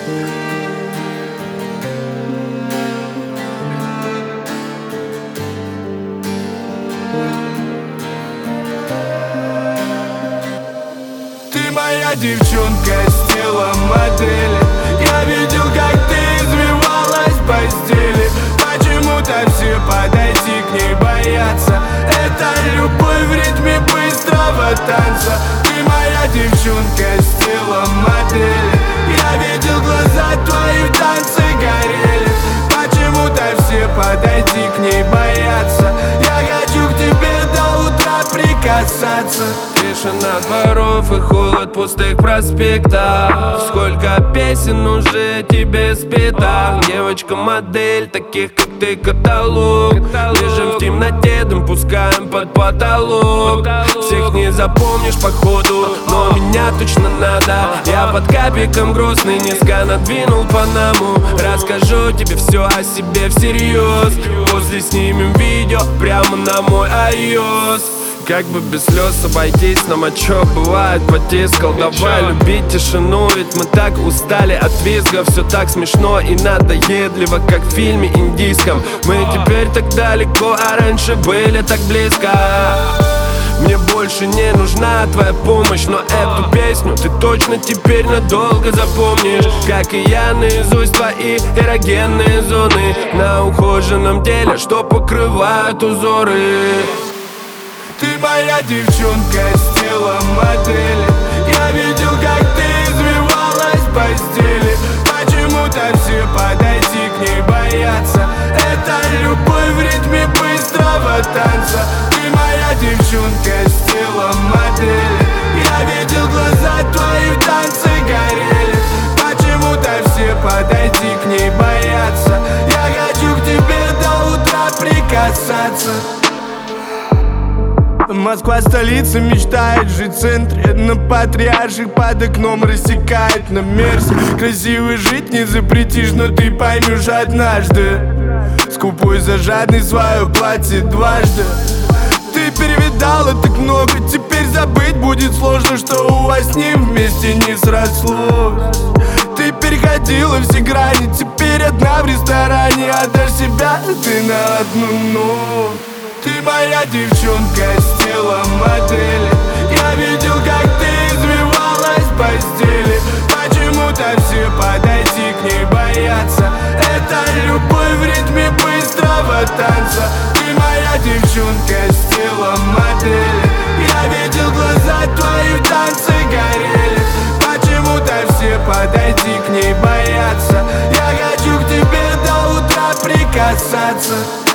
Ты моя девчонка с телом модели. Я видел, как ты извивалась в постели. Почему-то все подойти к ней боятся. Это любовь в ритме быстрого танца. Ты моя девчонка с телом модели. Я видел, глаза твои в танце горели. Почему-то все подойти к ней боятся. Я хочу к тебе до утра прикасаться. Тишина дворов и холод пустых проспектов. Сколько песен уже тебе спета. Девочка-модель, таких как ты каталог. Лежим в темноте, дым пускаем под потолок. Всех не запомнишь походу, но меня точно надо. Я под капиком грустный, низко надвинул Панаму. Расскажу тебе все о себе всерьез. После снимем видео прямо на мой iOS. Как бы без слез обойтись, нам а чё бывает потискал. Давай любить тишину, ведь мы так устали от визга. Все так смешно и надоедливо, как в фильме индийском. Мы теперь так далеко, а раньше были так близко. Мне больше не нужна твоя помощь, но эту песню ты точно теперь надолго запомнишь. Как и я наизусть твои эрогенные зоны на ухоженном теле, что покрывают узоры. Ты моя девчонка с телом модели. Я видел, как ты извивалась в постели. Почему-то все подойти к ней боятся. Это любовь в ритме быстрого танца. Ты моя девчонка с телом модели. Я видел, глаза твои в танце горели. Почему-то все подойти к ней боятся. Я хочу к тебе до утра прикасаться. Москва столица, мечтает жить в центре. На Патриарших под окном рассекает на Мерсе. Красиво жить не запретишь, но ты поймешь однажды. Скупой за жадный свое платье дважды. Ты перевидала так много, теперь забыть будет сложно, что у вас с ним вместе не срослось. Ты переходила все грани, теперь одна в ресторане. Отдашь себя ты на одну ночь. Ты моя девчонка с телом модели. Я видел, как ты извивалась в постели. Почему-то все подойти к ней боятся. Это любовь в ритме быстрого танца. Ты моя девчонка с телом модели. Я видел, глаза твои в танце горели. Почему-то все подойти к ней боятся. Я хочу к тебе до утра прикасаться.